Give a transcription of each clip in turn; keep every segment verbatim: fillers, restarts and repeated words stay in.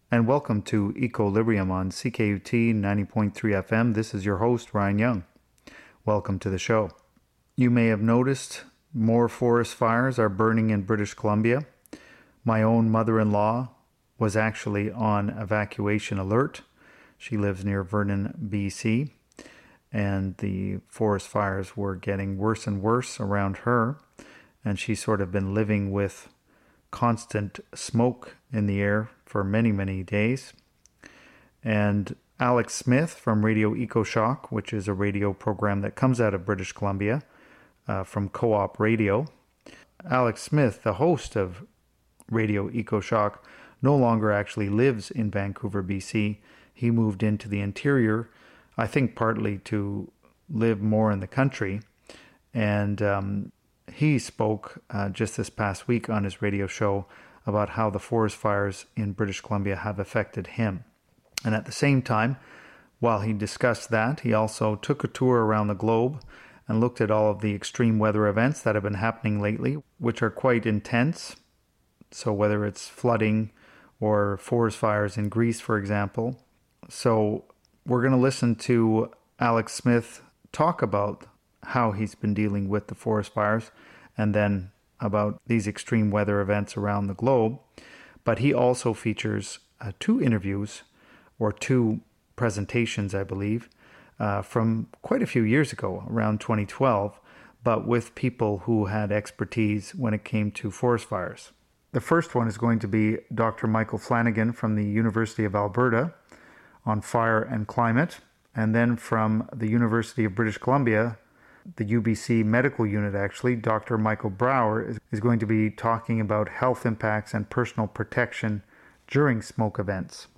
and welcome to Equilibrium on C K U T ninety point three F M. This is your host, Ryan Young. Welcome to the show. You may have noticed more forest fires are burning in British Columbia. My own mother-in-law was actually on evacuation alert. She lives near Vernon, B C, and the forest fires were getting worse and worse around her, and she's sort of been living with constant smoke in the air for many, many days. And Alex Smith from Radio EcoShock, which is a radio program that comes out of British Columbia uh, from Co-op Radio. Alex Smith, the host of Radio EcoShock, no longer actually lives in Vancouver, B C. He moved into the interior, I think partly to live more in the country. And um, he spoke uh, just this past week on his radio show about how the forest fires in British Columbia have affected him. And at the same time, while he discussed that, he also took a tour around the globe and looked at all of the extreme weather events that have been happening lately, which are quite intense. So whether it's flooding or forest fires in Greece, for example. So we're going to listen to Alex Smith talk about how he's been dealing with the forest fires, and then about these extreme weather events around the globe. But he also features uh, two interviews, or two presentations, I believe, uh, from quite a few years ago, around twenty twelve, but with people who had expertise when it came to forest fires. The first one is going to be Doctor Michael Flanagan from the University of Alberta on fire and climate, and then from the University of British Columbia, the U B C medical unit actually, Doctor Michael Brower is, is going to be talking about health impacts and personal protection during smoke events.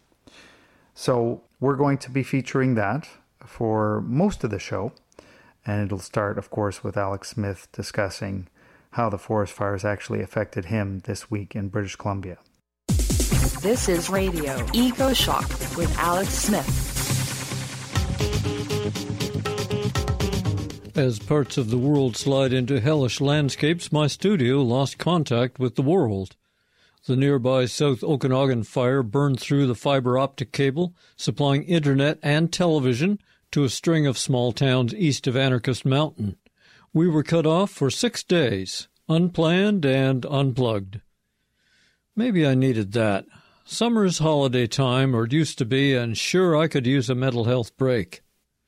So we're going to be featuring that for most of the show, and it'll start, of course, with Alex Smith discussing how the forest fires actually affected him this week in British Columbia. This is Radio EcoShock with Alex Smith. As parts of the world slide into hellish landscapes, my studio lost contact with the world. The nearby South Okanagan fire burned through the fiber optic cable, supplying internet and television to a string of small towns east of Anarchist Mountain. We were cut off for six days, unplanned and unplugged. Maybe I needed that. Summer's holiday time, or it used to be, and sure I could use a mental health break.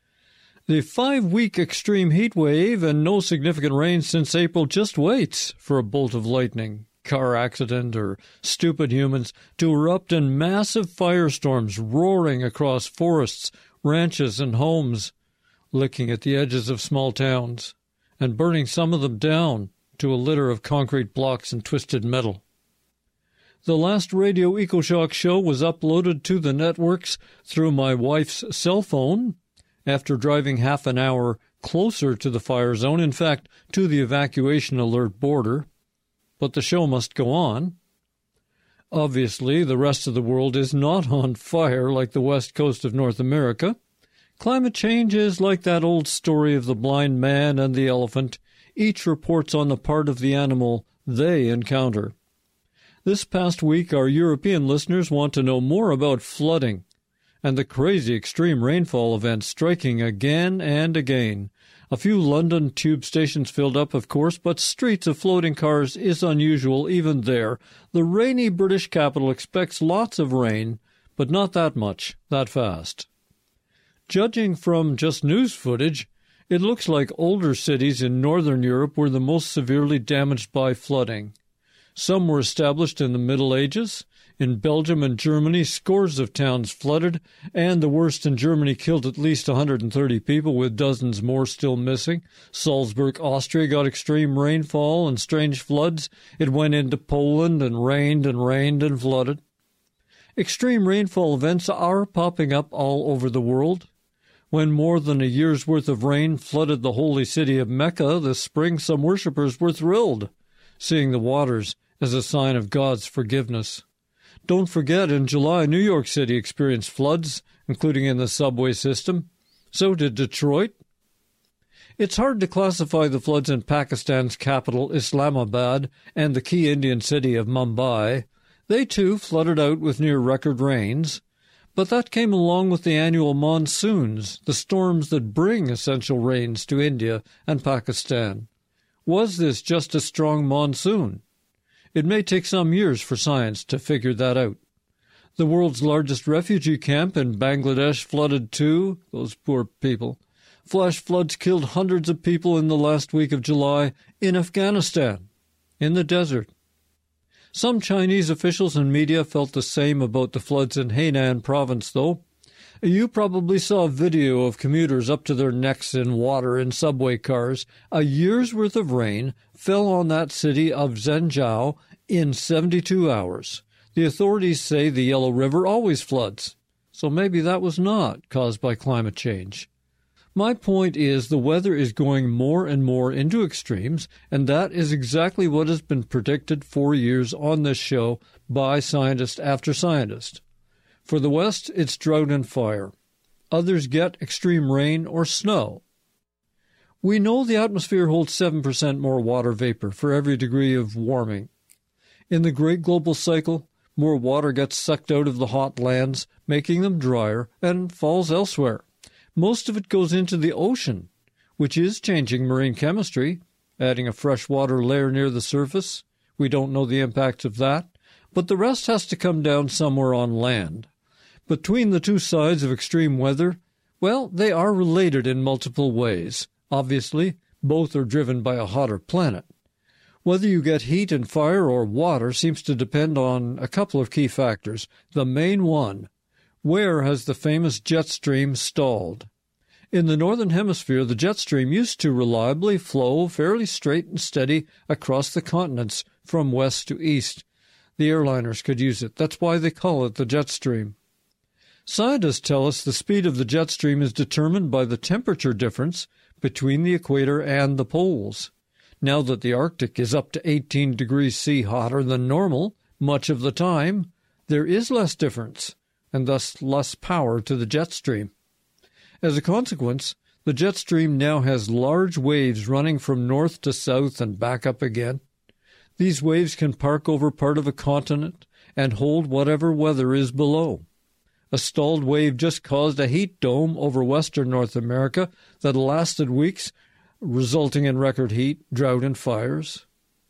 The five-week extreme heat wave and no significant rain since April just waits for a bolt of lightning, car accident, or stupid humans to erupt in massive firestorms roaring across forests, ranches, and homes, licking at the edges of small towns, and burning some of them down to a litter of concrete blocks and twisted metal. The last Radio EcoShock show was uploaded to the networks through my wife's cell phone after driving half an hour closer to the fire zone, in fact, to the evacuation alert border. But the show must go on. Obviously, the rest of the world is not on fire like the west coast of North America. Climate change is like that old story of the blind man and the elephant. Each reports on the part of the animal they encounter. This past week, our European listeners want to know more about flooding and the crazy extreme rainfall events striking again and again. A few London tube stations filled up, of course, but streets of floating cars is unusual even there. The rainy British capital expects lots of rain, but not that much, that fast. Judging from just news footage, it looks like older cities in northern Europe were the most severely damaged by flooding. Some were established in the Middle Ages. In Belgium and Germany, scores of towns flooded, and the worst in Germany killed at least one hundred thirty people, with dozens more still missing. Salzburg, Austria got extreme rainfall and strange floods. It went into Poland and rained and rained and flooded. Extreme rainfall events are popping up all over the world. When more than a year's worth of rain flooded the holy city of Mecca this spring, some worshippers were thrilled, seeing the waters as a sign of God's forgiveness. Don't forget, in July, New York City experienced floods, including in the subway system. So did Detroit. It's hard to classify the floods in Pakistan's capital, Islamabad, and the key Indian city of Mumbai. They too flooded out with near-record rains, but that came along with the annual monsoons, the storms that bring essential rains to India and Pakistan. Was this just a strong monsoon? It may take some years for science to figure that out. The world's largest refugee camp in Bangladesh flooded too, those poor people. Flash floods killed hundreds of people in the last week of July in Afghanistan, in the desert. Some Chinese officials and media felt the same about the floods in Hainan province, though. You probably saw a video of commuters up to their necks in water in subway cars. A year's worth of rain fell on that city of Zhengzhou in seventy-two hours. The authorities say the Yellow River always floods, so maybe that was not caused by climate change. My point is the weather is going more and more into extremes, and that is exactly what has been predicted for years on this show by scientist after scientist. For the West, it's drought and fire. Others get extreme rain or snow. We know the atmosphere holds seven percent more water vapor for every degree of warming. In the Great Global Cycle, more water gets sucked out of the hot lands, making them drier, and falls elsewhere. Most of it goes into the ocean, which is changing marine chemistry, adding a freshwater layer near the surface. We don't know the impact of that, but the rest has to come down somewhere on land. Between the two sides of extreme weather, well, they are related in multiple ways. Obviously, both are driven by a hotter planet. Whether you get heat and fire or water seems to depend on a couple of key factors. The main one: where has the famous jet stream stalled? In the Northern Hemisphere, the jet stream used to reliably flow fairly straight and steady across the continents from west to east. The airliners could use it. That's why they call it the jet stream. Scientists tell us the speed of the jet stream is determined by the temperature difference between the equator and the poles. Now that the Arctic is up to eighteen degrees C hotter than normal much of the time, there is less difference, and thus less power to the jet stream. As a consequence, the jet stream now has large waves running from north to south and back up again. These waves can park over part of a continent and hold whatever weather is below. A stalled wave just caused a heat dome over western North America that lasted weeks, resulting in record heat, drought, and fires.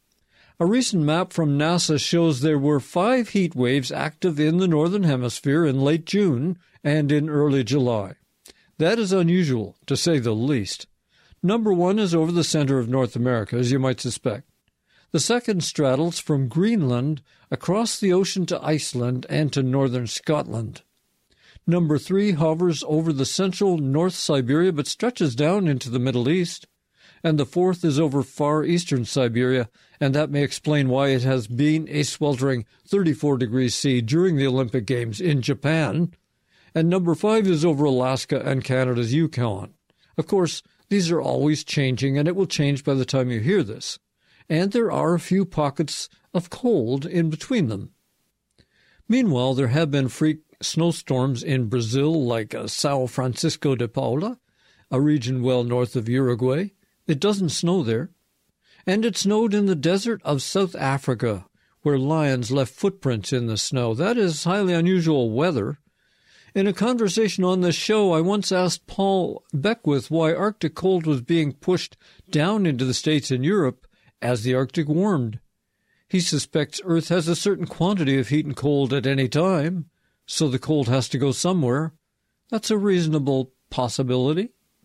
A recent map from NASA shows there were five heat waves active in the Northern Hemisphere in late June and in early July. That is unusual, to say the least. Number one is over the center of North America, as you might suspect. The second straddles from Greenland across the ocean to Iceland and to northern Scotland. Number three hovers over the central North Siberia but stretches down into the Middle East. And the fourth is over far eastern Siberia, and that may explain why it has been a sweltering thirty-four degrees C during the Olympic Games in Japan. And number five is over Alaska and Canada's Yukon. Of course, these are always changing, and it will change by the time you hear this. And there are a few pockets of cold in between them. Meanwhile, there have been freak snowstorms in Brazil like uh, São Francisco de Paula, a region well north of Uruguay. It doesn't snow there. And it snowed in the desert of South Africa, where lions left footprints in the snow. That is highly unusual weather. In a conversation on this show, I once asked Paul Beckwith why Arctic cold was being pushed down into the States and Europe as the Arctic warmed. He suspects Earth has a certain quantity of heat and cold at any time, so the cold has to go somewhere. That's a reasonable possibility.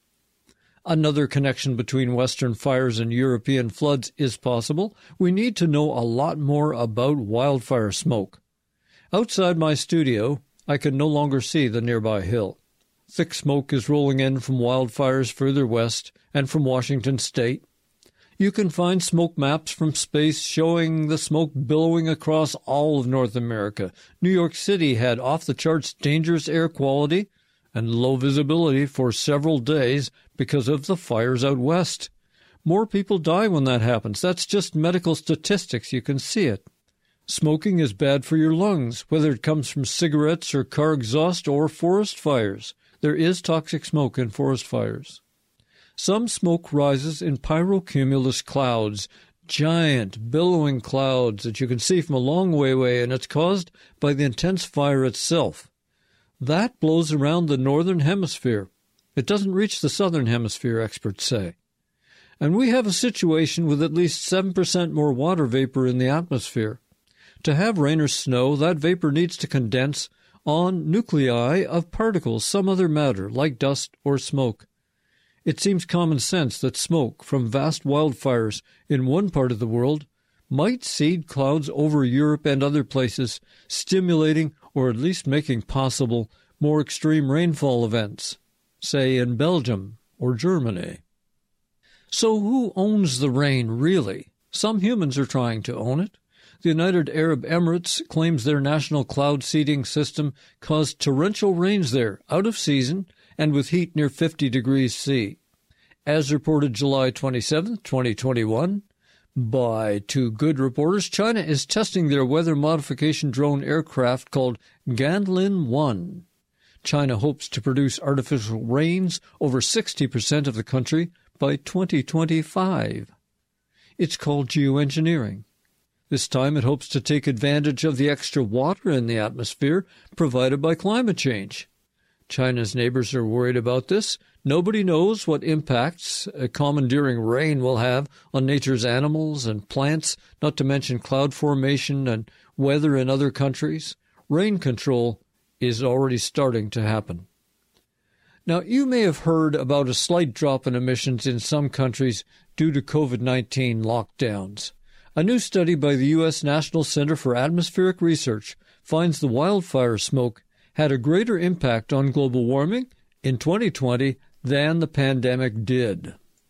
Another connection between Western fires and European floods is possible. We need to know a lot more about wildfire smoke. Outside my studio, I can no longer see the nearby hill. Thick smoke is rolling in from wildfires further west and from Washington state. You can find smoke maps from space showing the smoke billowing across all of North America. New York City had off-the-charts dangerous air quality and low visibility for several days because of the fires out west. More people die when that happens. That's just medical statistics. You can see it. Smoking is bad for your lungs, whether it comes from cigarettes or car exhaust or forest fires. There is toxic smoke in forest fires. Some smoke rises in pyrocumulus clouds Giant, billowing clouds that you can see from a long way away, and it's caused by the intense fire itself. That blows around the northern hemisphere. It doesn't reach the southern hemisphere, experts say. And we have a situation with at least seven percent more water vapor in the atmosphere. To have rain or snow, that vapor needs to condense on nuclei of particles, some other matter, like dust or smoke. It seems common sense that smoke from vast wildfires in one part of the world might seed clouds over Europe and other places, stimulating or at least making possible more extreme rainfall events, say in Belgium or Germany. So who owns the rain, really? Some humans are trying to own it. The United Arab Emirates claims their national cloud seeding system caused torrential rains there, out of season, and with heat near fifty degrees C. As reported July twenty-seventh, twenty twenty-one, by two good reporters, China is testing their weather modification drone aircraft called Ganlin one. China hopes to produce artificial rains over sixty percent of the country by twenty twenty-five. It's called geoengineering. This time it hopes to take advantage of the extra water in the atmosphere provided by climate change. China's neighbors are worried about this. Nobody knows what impacts a commandeering rain will have on nature's animals and plants, not to mention cloud formation and weather in other countries. Rain control is already starting to happen. Now, you may have heard about a slight drop in emissions in some countries due to COVID nineteen lockdowns. A new study by the U S National Center for Atmospheric Research finds the wildfire smoke had a greater impact on global warming in twenty twenty than the pandemic did.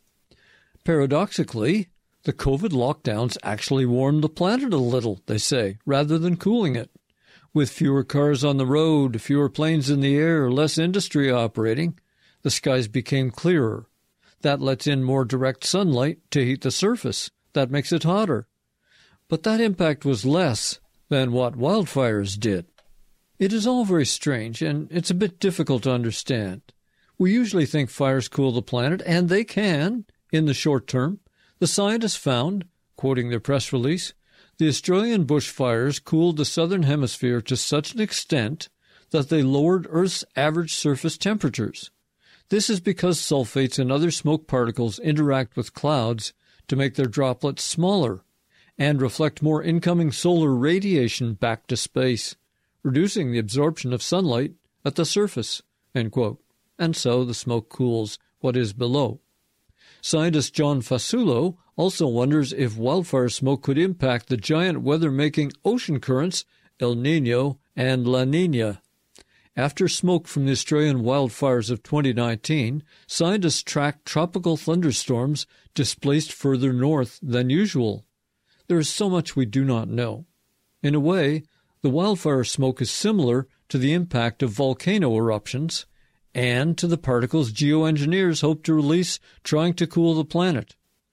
Paradoxically, the COVID lockdowns actually warmed the planet a little, they say, rather than cooling it. With fewer cars on the road, fewer planes in the air, less industry operating, the skies became clearer. That lets in more direct sunlight to heat the surface. That makes it hotter. But that impact was less than what wildfires did. It is all very strange, and it's a bit difficult to understand. We usually think fires cool the planet, and they can, in the short term. The scientists found, quoting their press release, the Australian bushfires cooled the southern hemisphere to such an extent that they lowered Earth's average surface temperatures. This is because sulfates and other smoke particles interact with clouds to make their droplets smaller and reflect more incoming solar radiation back to space, reducing the absorption of sunlight at the surface, end quote. And so the smoke cools what is below. Scientist John Fasulo also wonders if wildfire smoke could impact the giant weather-making ocean currents El Niño and La Niña. After smoke from the Australian wildfires of twenty nineteen, scientists tracked tropical thunderstorms displaced further north than usual. There is so much we do not know. In a way, the wildfire smoke is similar to the impact of volcano eruptions and to the particles geoengineers hope to release trying to cool the planet.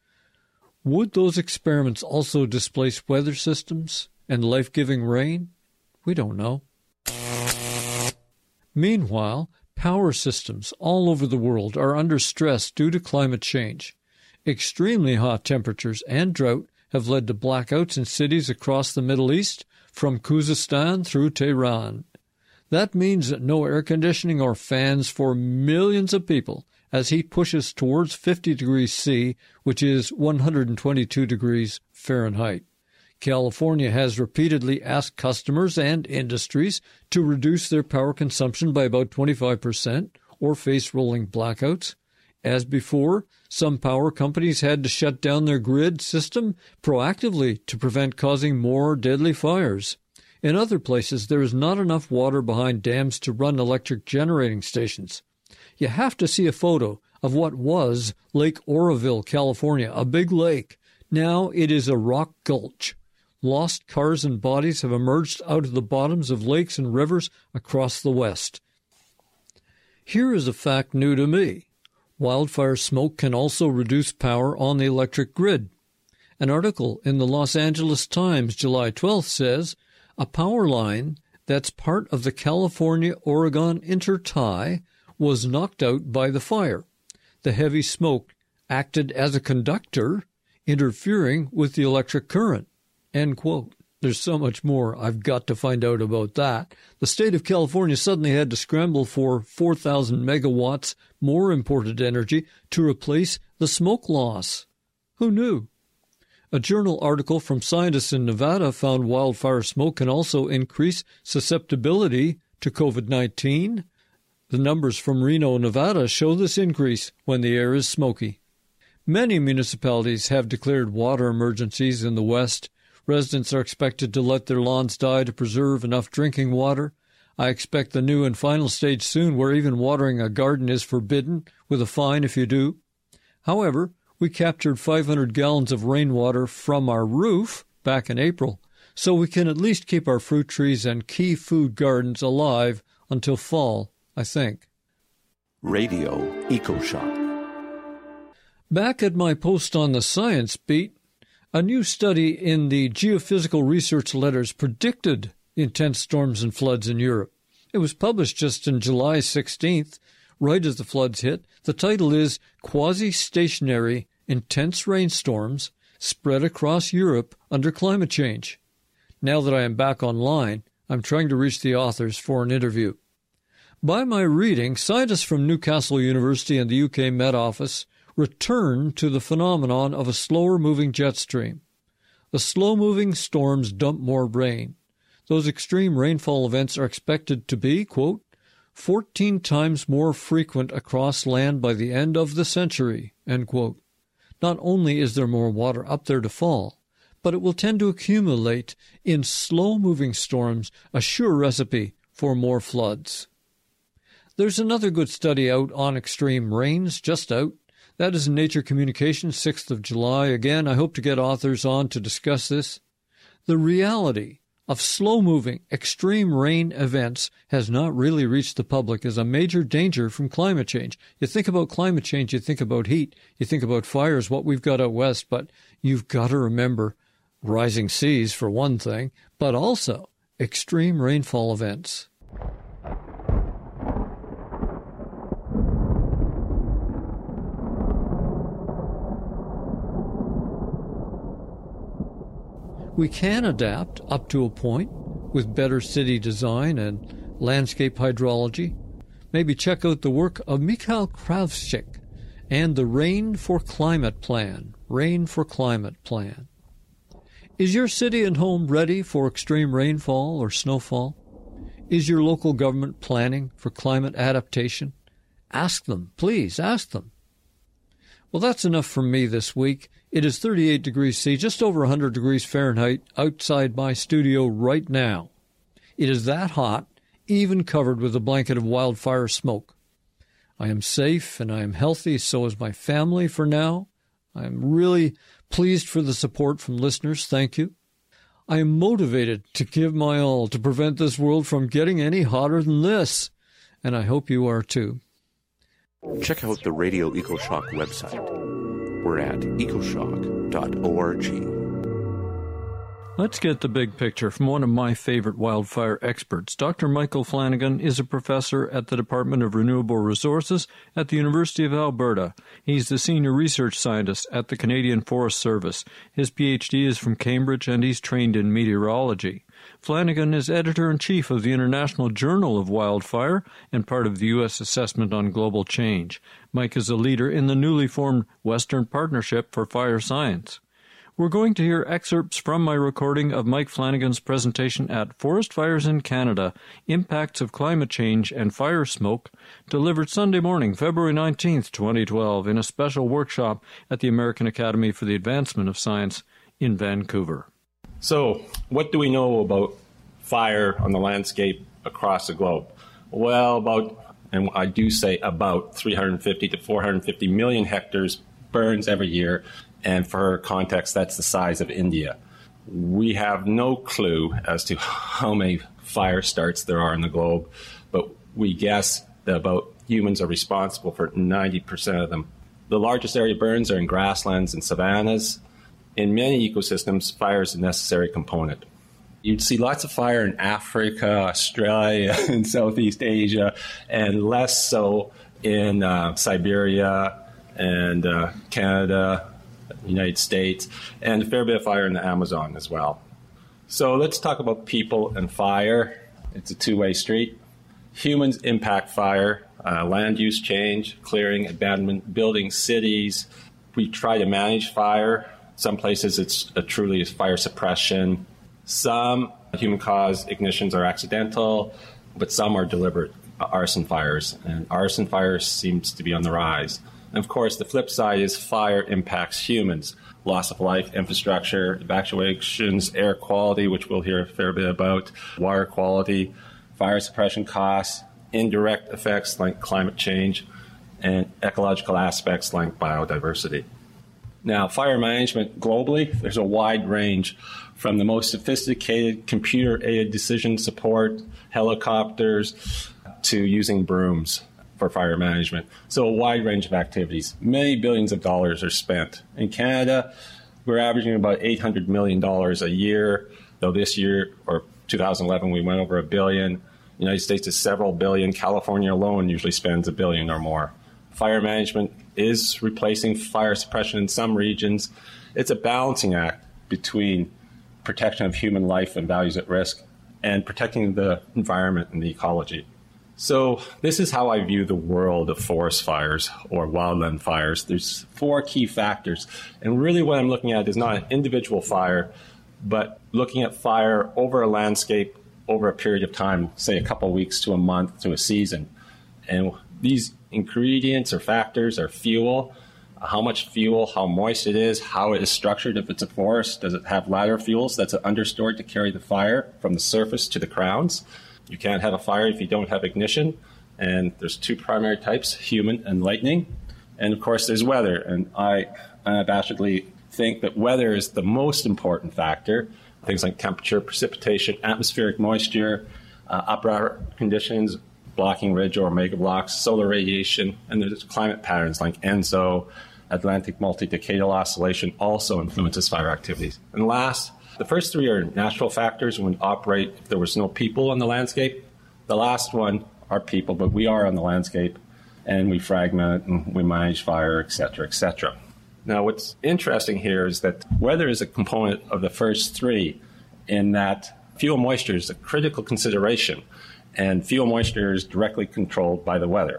Would those experiments also displace weather systems and life-giving rain? We don't know. Meanwhile, power systems all over the world are under stress due to climate change. Extremely hot temperatures and drought have led to blackouts in cities across the Middle East, from Khuzestan through Tehran. That means that no air conditioning or fans for millions of people as heat pushes towards fifty degrees C, which is one hundred twenty-two degrees Fahrenheit. California has repeatedly asked customers and industries to reduce their power consumption by about twenty-five percent or face rolling blackouts. As before, some power companies had to shut down their grid system proactively to prevent causing more deadly fires. In other places, there is not enough water behind dams to run electric generating stations. You have to see a photo of what was Lake Oroville, California, a big lake. Now it is a rock gulch. Lost cars and bodies have emerged out of the bottoms of lakes and rivers across the West. Here is a fact new to me. Wildfire smoke can also reduce power on the electric grid. An article in the Los Angeles Times, July twelfth, says, a power line that's part of the California-Oregon intertie was knocked out by the fire. The heavy smoke acted as a conductor interfering with the electric current, end quote. There's so much more. I've got to find out about that. The state of California suddenly had to scramble for four thousand megawatts more imported energy to replace the smoke loss. Who knew? A journal article from scientists in Nevada found wildfire smoke can also increase susceptibility to COVID nineteen. The numbers from Reno, Nevada show this increase when the air is smoky. Many municipalities have declared water emergencies in the West. Residents are expected to let their lawns die to preserve enough drinking water. I expect the new and final stage soon where even watering a garden is forbidden, with a fine if you do. However, we captured five hundred gallons of rainwater from our roof back in April, so we can at least keep our fruit trees and key food gardens alive until fall, I think. Radio EcoShock. Back at my post on the Science Beat, a new study in the Geophysical Research Letters predicted intense storms and floods in Europe. It was published just on July sixteenth, right as the floods hit. The title is Quasi-Stationary Intense Rainstorms Spread Across Europe Under Climate Change. Now that I am back online, I'm trying to reach the authors for an interview. By my reading, scientists from Newcastle University and the U K Met Office return to the phenomenon of a slower-moving jet stream. The slow-moving storms dump more rain. Those extreme rainfall events are expected to be, quote, fourteen times more frequent across land by the end of the century, end quote. Not only is there more water up there to fall, but it will tend to accumulate in slow-moving storms, a sure recipe for more floods. There's another good study out on extreme rains, just out. That is in Nature Communications, sixth of July. Again, I hope to get authors on to discuss this. The reality of slow-moving, extreme rain events has not really reached the public as a major danger from climate change. You think about climate change, you think about heat, you think about fires, what we've got out west, but you've got to remember rising seas for one thing, but also extreme rainfall events. We can adapt up to a point with better city design and landscape hydrology. Maybe check out the work of Mikhail Kravchik and the Rain for Climate Plan. Rain for Climate Plan. Is your city and home ready for extreme rainfall or snowfall? Is your local government planning for climate adaptation? Ask them, please, ask them. Well, that's enough from me this week. It is thirty-eight degrees C, just over one hundred degrees Fahrenheit, outside my studio right now. It is that hot, even covered with a blanket of wildfire smoke. I am safe and I am healthy, so is my family for now. I am really pleased for the support from listeners. Thank you. I am motivated to give my all to prevent this world from getting any hotter than this, and I hope you are too. Check out the Radio EcoShock website. We're at ecoshock dot org. Let's get the big picture from one of my favorite wildfire experts. Doctor Michael Flanagan is a professor at the Department of Renewable Resources at the University of Alberta. He's the senior research scientist at the Canadian Forest Service. His P H D is from Cambridge, and he's trained in meteorology. Flanagan is editor-in-chief of the International Journal of Wildfire and part of the U S Assessment on Global Change. Mike is a leader in the newly formed Western Partnership for Fire Science. We're going to hear excerpts from my recording of Mike Flanagan's presentation at Forest Fires in Canada, Impacts of Climate Change and Fire Smoke, delivered Sunday morning, February nineteenth, twenty twelve, in a special workshop at the American Academy for the Advancement of Science in Vancouver. So, what do we know about fire on the landscape across the globe? Well, about, and I do say about, three hundred fifty to four hundred fifty million hectares burns every year. And for context, that's the size of India. We have no clue as to how many fire starts there are in the globe, but we guess that about humans are responsible for ninety percent of them. The largest area burns are in grasslands and savannas. In many ecosystems, fire is a necessary component. You'd see lots of fire in Africa, Australia, and Southeast Asia, and less so in uh, Siberia and uh, Canada, United States, and a fair bit of fire in the Amazon as well. So let's talk about people and fire. It's a two-way street. Humans impact fire, uh, land use change, clearing, abandonment, building cities. We try to manage fire. Some places it's a truly fire suppression. Some human-caused ignitions are accidental, but some are deliberate arson fires, and arson fires seems to be on the rise. And of course, the flip side is fire impacts humans. Loss of life, infrastructure, evacuations, air quality, which we'll hear a fair bit about, water quality, fire suppression costs, indirect effects like climate change, and ecological aspects like biodiversity. Now, fire management globally, there's a wide range from the most sophisticated computer-aided decision support, helicopters, to using brooms for fire management. So a wide range of activities. Many billions of dollars are spent. In Canada, we're averaging about eight hundred million dollars a year, though this year, or two thousand eleven, we went over a billion. The United States is several billion. California alone usually spends a billion or more. Fire management is replacing fire suppression in some regions. It's a balancing act between protection of human life and values at risk and protecting the environment and the ecology. So this is how I view the world of forest fires or wildland fires. There's four key factors. And really what I'm looking at is not an individual fire, but looking at fire over a landscape over a period of time, say a couple of weeks to a month to a season. And these ingredients or factors are fuel, how much fuel, how moist it is, how it is structured. If it's a forest, does it have ladder fuels that's understored to carry the fire from the surface to the crowns? You can't have a fire if you don't have ignition. And there's two primary types, human and lightning. And of course, there's weather. And I unabashedly think that weather is the most important factor. Things like temperature, precipitation, atmospheric moisture, uh, upper conditions, blocking ridge or megablocks, solar radiation, and there's climate patterns like ENSO, Atlantic multi-decadal oscillation also influences fire activities. And last, the first three are natural factors when we operate if there was no people on the landscape. The last one are people, but we are on the landscape, and we fragment and we manage fire, et cetera, et cetera. Now, what's interesting here is that weather is a component of the first three in that fuel moisture is a critical consideration, and fuel moisture is directly controlled by the weather.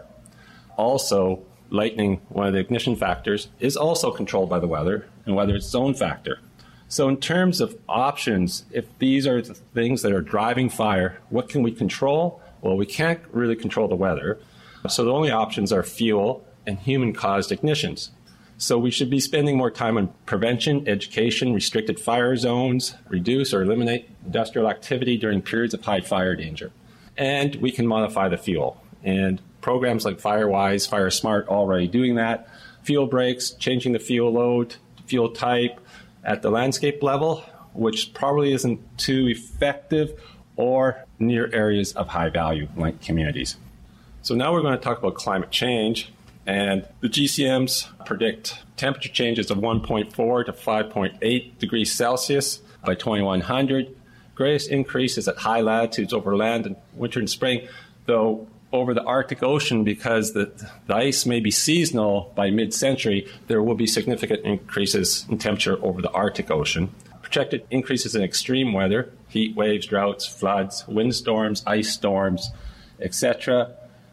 Also, lightning, one of the ignition factors, is also controlled by the weather, and weather is its own factor. So in terms of options, if these are the things that are driving fire, what can we control? Well, we can't really control the weather. So the only options are fuel and human-caused ignitions. So we should be spending more time on prevention, education, restricted fire zones, reduce or eliminate industrial activity during periods of high fire danger. And we can modify the fuel. And programs like FireWise, FireSmart already doing that. Fuel breaks, changing the fuel load, fuel type at the landscape level, which probably isn't too effective, or near areas of high value like communities. So now we're going to talk about climate change. And the G C Ms predict temperature changes of one point four to five point eight degrees Celsius by twenty-one hundred. Greatest increases at high latitudes over land in winter and spring, though over the Arctic Ocean, because the, the ice may be seasonal by mid-century, there will be significant increases in temperature over the Arctic Ocean. Projected increases in extreme weather, heat waves, droughts, floods, windstorms, ice storms, et cetera.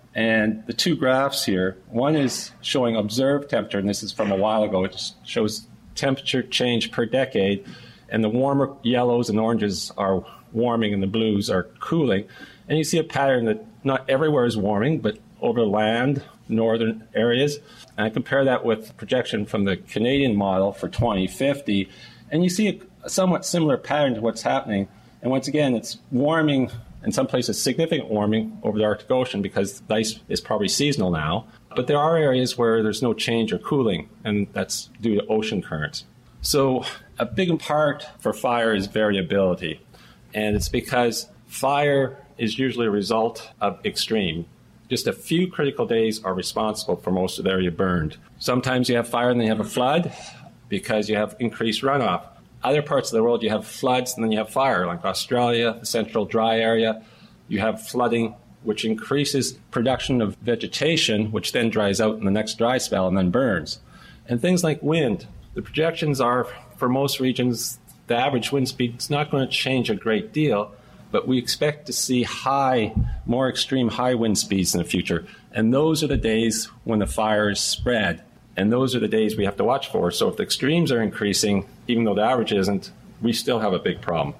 And the two graphs here, one is showing observed temperature, and this is from a while ago. It shows temperature change per decade, and the warmer yellows and oranges are warming and the blues are cooling. And you see a pattern that not everywhere is warming, but over land, northern areas. And I compare that with projection from the Canadian model for twenty fifty, and you see a somewhat similar pattern to what's happening. And once again, it's warming, in some places significant warming over the Arctic Ocean because the ice is probably seasonal now. But there are areas where there's no change or cooling, and that's due to ocean currents. So a big part for fire is variability. And it's because fire is usually a result of extreme. Just a few critical days are responsible for most of the area burned. Sometimes you have fire and then you have a flood because you have increased runoff. Other parts of the world, you have floods and then you have fire, like Australia, the central dry area. You have flooding, which increases production of vegetation, which then dries out in the next dry spell and then burns. And things like wind. The projections are, for most regions, the average wind speed is not going to change a great deal, but we expect to see high, more extreme high wind speeds in the future. And those are the days when the fires spread. And those are the days we have to watch for. So if the extremes are increasing, even though the average isn't, we still have a big problem.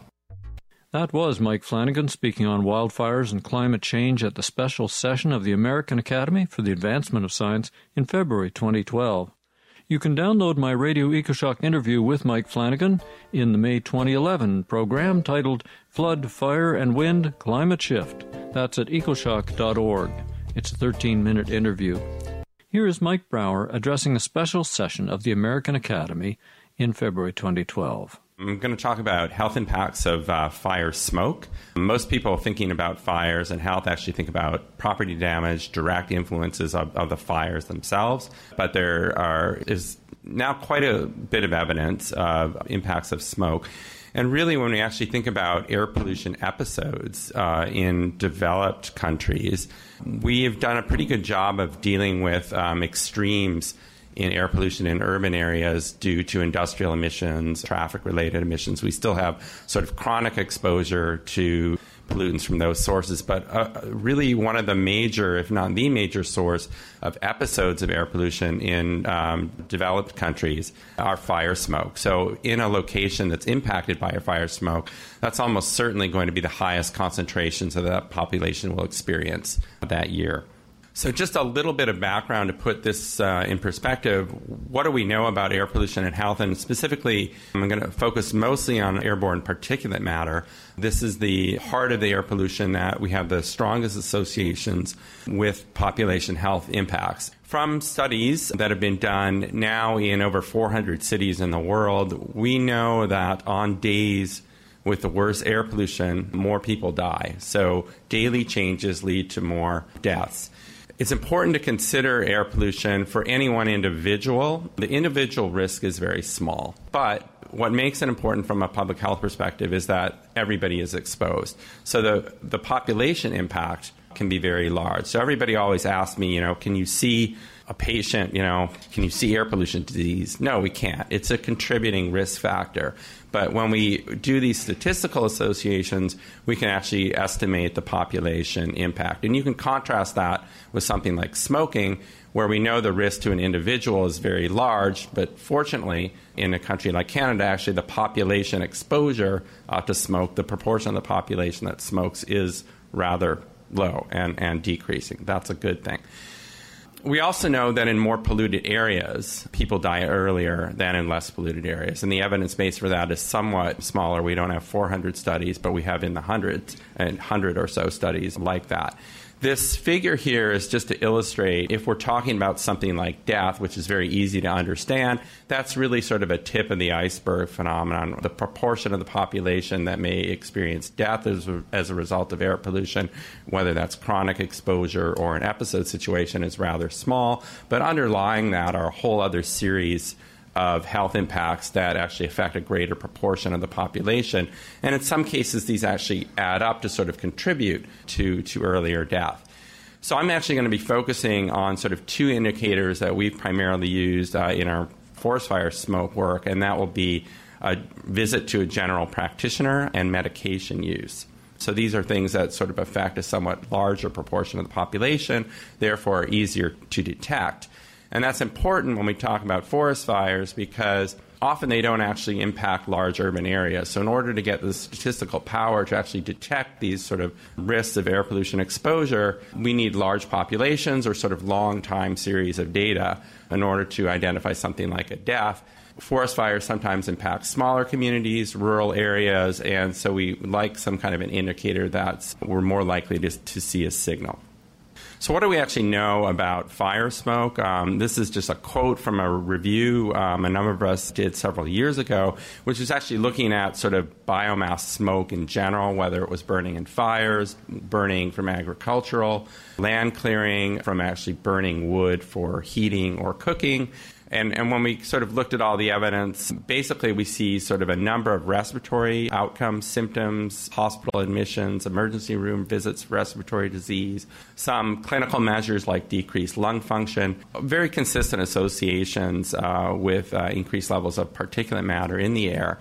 That was Mike Flanagan speaking on wildfires and climate change at the special session of the American Academy for the Advancement of Science in February twenty twelve. You can download my Radio EcoShock interview with Mike Flanagan in the May twenty eleven program titled Flood, Fire, and Wind Climate Shift. That's at ecoshock dot org. It's a thirteen-minute interview. Here is Mike Brower addressing a special session of the American Academy in February twenty twelve. I'm going to talk about health impacts of uh, fire smoke. Most people thinking about fires and health actually think about property damage, direct influences of, of the fires themselves. But there are is now quite a bit of evidence of impacts of smoke. And really, when we actually think about air pollution episodes uh, in developed countries, we've done a pretty good job of dealing with um, extremes in air pollution in urban areas due to industrial emissions, traffic-related emissions. We still have sort of chronic exposure to pollutants from those sources, but uh, really one of the major, if not the major source of episodes of air pollution in um, developed countries are fire smoke. So in a location that's impacted by a fire smoke, that's almost certainly going to be the highest concentrations that that population will experience that year. So just a little bit of background to put this uh, in perspective. What do we know about air pollution and health? And specifically, I'm going to focus mostly on airborne particulate matter. This is the heart of the air pollution that we have the strongest associations with population health impacts. From studies that have been done now in over four hundred cities in the world, we know that on days with the worst air pollution, more people die. So daily changes lead to more deaths. It's important to consider air pollution for any one individual. The individual risk is very small. But what makes it important from a public health perspective is that everybody is exposed. So the, the population impact can be very large. So everybody always asks me, you know, can you see a patient, you know, can you see air pollution disease? No, we can't. It's a contributing risk factor. But when we do these statistical associations, we can actually estimate the population impact. And you can contrast that with something like smoking, where we know the risk to an individual is very large, but fortunately, in a country like Canada, actually the population exposure uh, to smoke, the proportion of the population that smokes is rather low and, and decreasing. That's a good thing. We also know that in more polluted areas, people die earlier than in less polluted areas. And the evidence base for that is somewhat smaller. We don't have four hundred studies, but we have in the hundreds and hundred or so studies like that. This figure here is just to illustrate, if we're talking about something like death, which is very easy to understand, that's really sort of a tip of the iceberg phenomenon. The proportion of the population that may experience death as a, as a result of air pollution, whether that's chronic exposure or an episode situation, is rather small. But underlying that are a whole other series of health impacts that actually affect a greater proportion of the population. And in some cases, these actually add up to sort of contribute to, to earlier death. So I'm actually going to be focusing on sort of two indicators that we've primarily used uh, in our forest fire smoke work, and that will be a visit to a general practitioner and medication use. So these are things that sort of affect a somewhat larger proportion of the population, therefore are easier to detect. And that's important when we talk about forest fires because often they don't actually impact large urban areas. So in order to get the statistical power to actually detect these sort of risks of air pollution exposure, we need large populations or sort of long time series of data in order to identify something like a death. Forest fires sometimes impact smaller communities, rural areas, and so we like some kind of an indicator that we're more likely to, to see a signal. So what do we actually know about fire smoke? Um, this is just a quote from a review um, a number of us did several years ago, which was actually looking at sort of biomass smoke in general, whether it was burning in fires, burning from agricultural, land clearing, from actually burning wood for heating or cooking. And, and when we sort of looked at all the evidence, basically we see sort of a number of respiratory outcomes, symptoms, hospital admissions, emergency room visits, respiratory disease, some clinical measures like decreased lung function, very consistent associations uh, with uh, increased levels of particulate matter in the air.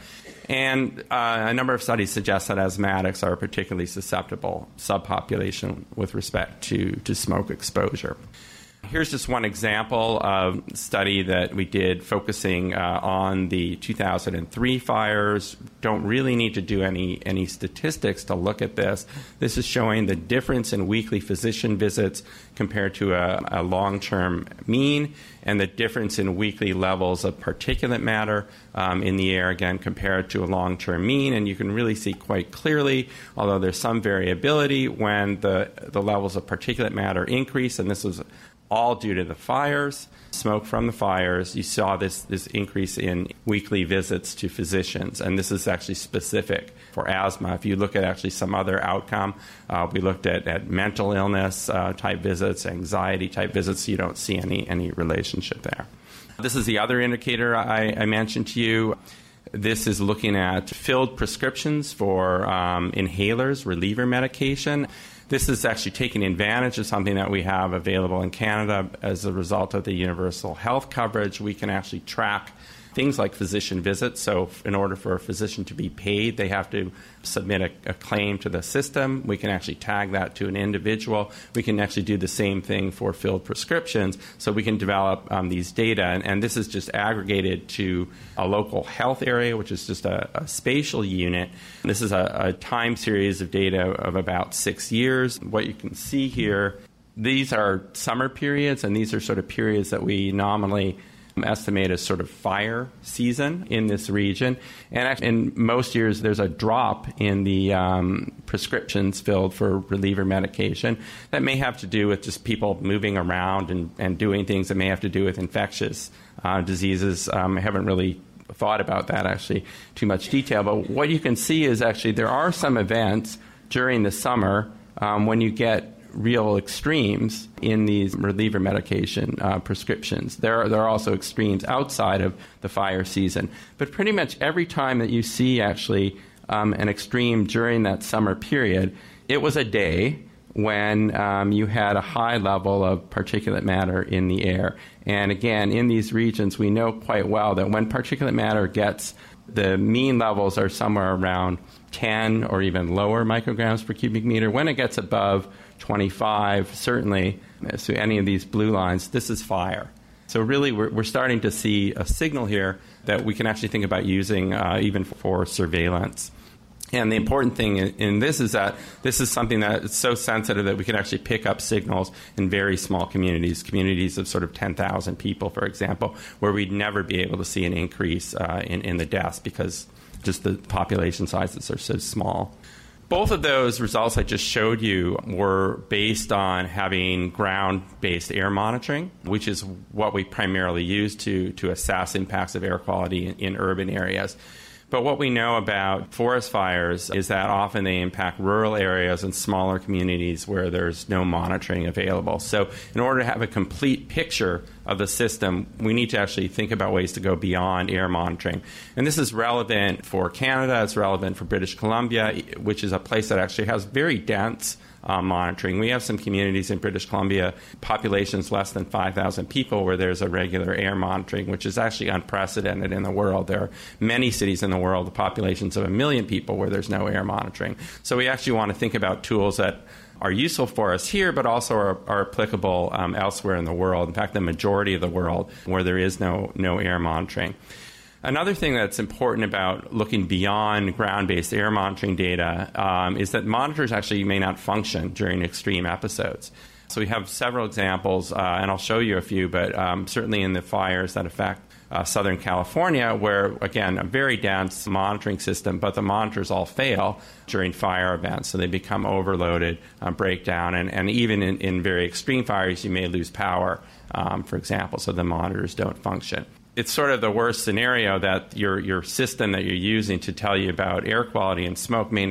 And uh, a number of studies suggest that asthmatics are a particularly susceptible subpopulation with respect to, to smoke exposure. Here's just one example of a study that we did focusing uh, on the two thousand three fires. Don't really need to do any, any statistics to look at this. This is showing the difference in weekly physician visits compared to a, a long-term mean, and the difference in weekly levels of particulate matter um, in the air, again, compared to a long-term mean. And you can really see quite clearly, although there's some variability, when the, the levels of particulate matter increase, and this was all due to the fires, smoke from the fires. You saw this, this increase in weekly visits to physicians, and this is actually specific for asthma. If you look at actually some other outcome, uh, we looked at, at mental illness uh, type visits, anxiety type visits, you don't see any, any relationship there. This is the other indicator I, I mentioned to you. This is looking at filled prescriptions for um, inhalers, reliever medication. This is actually taking advantage of something that we have available in Canada as a result of the universal health coverage. We can actually track things like physician visits. So in order for a physician to be paid, they have to submit a, a claim to the system. We can actually tag that to an individual. We can actually do the same thing for filled prescriptions. So we can develop um, these data. And, and this is just aggregated to a local health area, which is just a, a spatial unit. This is a, a time series of data of about six years. What you can see here, these are summer periods, and these are sort of periods that we nominally estimate as sort of fire season in this region. And actually, in most years, there's a drop in the um, prescriptions filled for reliever medication. That may have to do with just people moving around and, and doing things that may have to do with infectious uh, diseases. Um, I haven't really thought about that actually too much detail. But what you can see is actually there are some events during the summer um, when you get real extremes in these reliever medication uh, prescriptions. There are, there are also extremes outside of the fire season. But pretty much every time that you see actually um, an extreme during that summer period, it was a day when um, you had a high level of particulate matter in the air. And again, in these regions, we know quite well that when particulate matter gets, the mean levels are somewhere around ten or even lower micrograms per cubic meter. When it gets above twenty-five, certainly, so any of these blue lines, this is fire. So really, we're, we're starting to see a signal here that we can actually think about using uh, even for surveillance. And the important thing in, in this is that this is something that is so sensitive that we can actually pick up signals in very small communities, communities of sort of ten thousand people, for example, where we'd never be able to see an increase uh, in, in the deaths because just the population sizes are so small. Both of those results I just showed you were based on having ground-based air monitoring, which is what we primarily use to, to assess impacts of air quality in, in urban areas. But what we know about forest fires is that often they impact rural areas and smaller communities where there's no monitoring available. So in order to have a complete picture of the system, we need to actually think about ways to go beyond air monitoring. And this is relevant for Canada. It's relevant for British Columbia, which is a place that actually has very dense Uh, monitoring. We have some communities in British Columbia, populations less than five thousand people, where there's a regular air monitoring, which is actually unprecedented in the world. There are many cities in the world with populations of a million people where there's no air monitoring. So we actually want to think about tools that are useful for us here, but also are, are applicable um, elsewhere in the world. In fact, the majority of the world where there is no, no air monitoring. Another thing that's important about looking beyond ground-based air monitoring data um, is that monitors actually may not function during extreme episodes. So we have several examples, uh, and I'll show you a few, but um, certainly in the fires that affect uh, Southern California, where, again, a very dense monitoring system, but the monitors all fail during fire events, so they become overloaded, uh, break down, and, and even in, in very extreme fires, you may lose power, um, for example, so the monitors don't function. It's sort of the worst scenario that your your system that you're using to tell you about air quality and smoke may not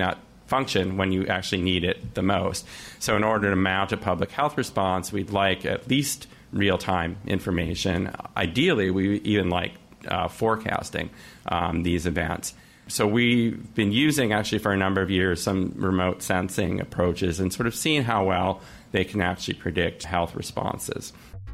function when you actually need it the most. So in order to mount a public health response, we'd like at least real-time information. Ideally, we even like uh, forecasting um, these events. So we've been using, actually, for a number of years, some remote sensing approaches and sort of seeing how well they can actually predict health responses.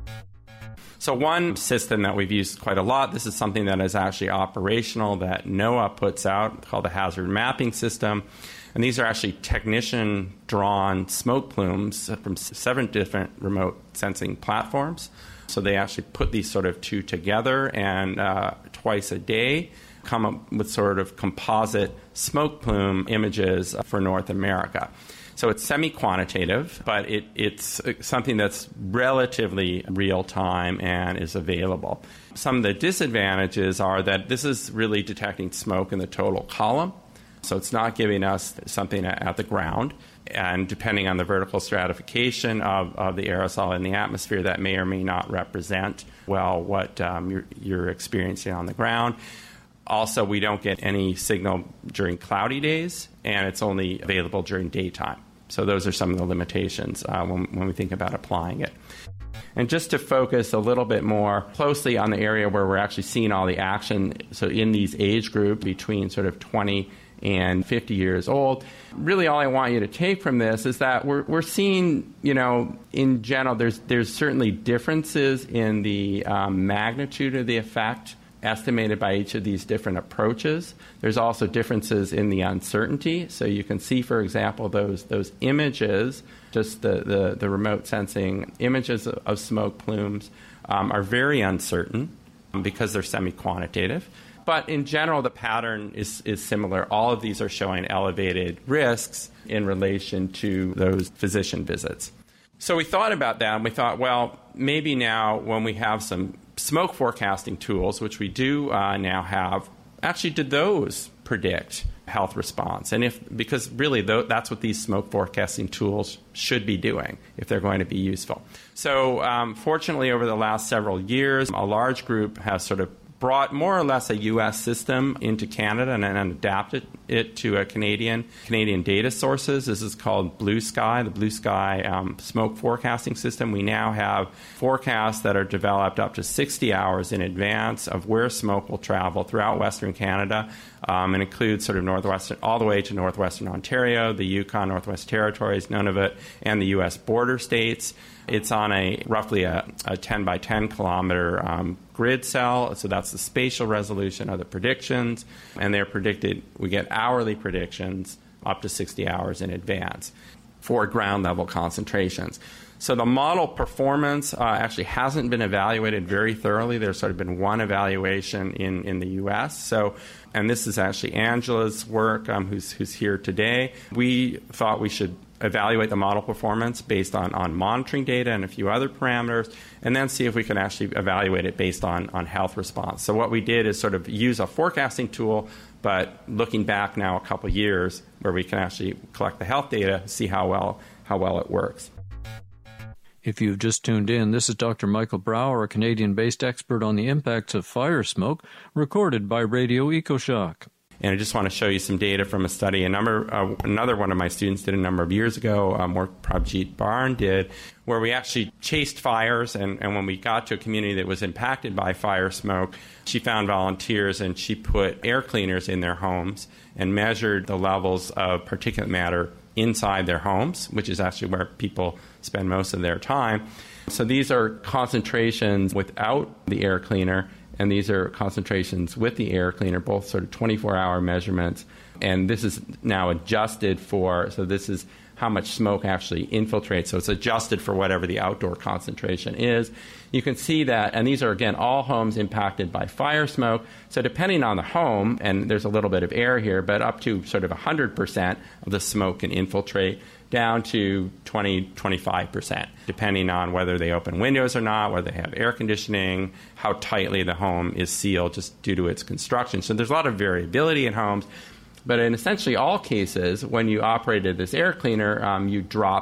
So one system that we've used quite a lot, this is something that is actually operational that NOAA puts out, called the Hazard Mapping System. And these are actually technician-drawn smoke plumes from seven different remote sensing platforms. So they actually put these sort of two together, and uh, twice a day come up with sort of composite smoke plume images for North America. So it's semi-quantitative, but it, it's something that's relatively real-time and is available. Some of the disadvantages are that this is really detecting smoke in the total column, so it's not giving us something at the ground. And depending on the vertical stratification of, of the aerosol in the atmosphere, that may or may not represent well what um, you're, you're experiencing on the ground. Also, we don't get any signal during cloudy days, and it's only available during daytime. So those are some of the limitations uh, when, when we think about applying it. And just to focus a little bit more closely on the area where we're actually seeing all the action, so in these age groups between sort of twenty and fifty years old, really all I want you to take from this is that we're we're seeing, you know, in general, there's there's certainly differences in the um, magnitude of the effect estimated by each of these different approaches. There's also differences in the uncertainty. So you can see, for example, those those images, just the, the, the remote sensing images of, of smoke plumes um, are very uncertain because they're semi-quantitative. But in general, the pattern is, is similar. All of these are showing elevated risks in relation to those physician visits. So we thought about that, and we thought, well, maybe now when we have some smoke forecasting tools, which we do uh, now have, actually did those predict health response? And if, because really th- that's what these smoke forecasting tools should be doing if they're going to be useful. So um, fortunately, over the last several years, a large group has sort of brought more or less a U S system into Canada and then adapted it to a Canadian Canadian data sources. This is called Blue Sky, the Blue Sky um, smoke forecasting system. We now have forecasts that are developed up to sixty hours in advance of where smoke will travel throughout Western Canada. Um, and includes sort of northwestern, all the way to northwestern Ontario, the Yukon, Northwest Territories, Nunavut, and the U S border states. It's on a roughly a, a ten by ten kilometer um, grid cell, so that's the spatial resolution of the predictions, and they're predicted, we get hourly predictions up to sixty hours in advance for ground level concentrations. So the model performance uh, actually hasn't been evaluated very thoroughly. There's sort of been one evaluation in, in the U S. So, and this is actually Angela's work, um, who's, who's here today. We thought we should evaluate the model performance based on, on monitoring data and a few other parameters, and then see if we can actually evaluate it based on, on health response. So what we did is sort of use a forecasting tool, but looking back now a couple of years where we can actually collect the health data, see how well how well it works. If you've just tuned in, this is Doctor Michael Brower, a Canadian-based expert on the impacts of fire smoke, recorded by Radio EcoShock. And I just want to show you some data from a study a number, uh, another one of my students did a number of years ago, um, work Prabhjit Barn did, where we actually chased fires, and, and when we got to a community that was impacted by fire smoke, she found volunteers and she put air cleaners in their homes and measured the levels of particulate matter inside their homes, which is actually where people spend most of their time. So these are concentrations without the air cleaner, and these are concentrations with the air cleaner, both sort of twenty-four hour measurements. And this is now adjusted for, so this is how much smoke actually infiltrates. So it's adjusted for whatever the outdoor concentration is. You can see that, and these are, again, all homes impacted by fire smoke. So depending on the home, and there's a little bit of air here, but up to sort of one hundred percent of the smoke can infiltrate, down to twenty, twenty-five percent, depending on whether they open windows or not, whether they have air conditioning, how tightly the home is sealed just due to its construction. So there's a lot of variability in homes. But in essentially all cases, when you operated this air cleaner, um, you dropped